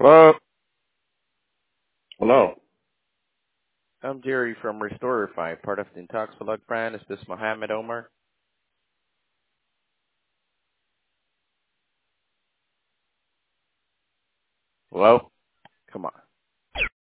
Hello, Hello. I'm Jerry from Restorify, part of the Intoxilog brand. Is this Mohammed Omar? Hello? Come on.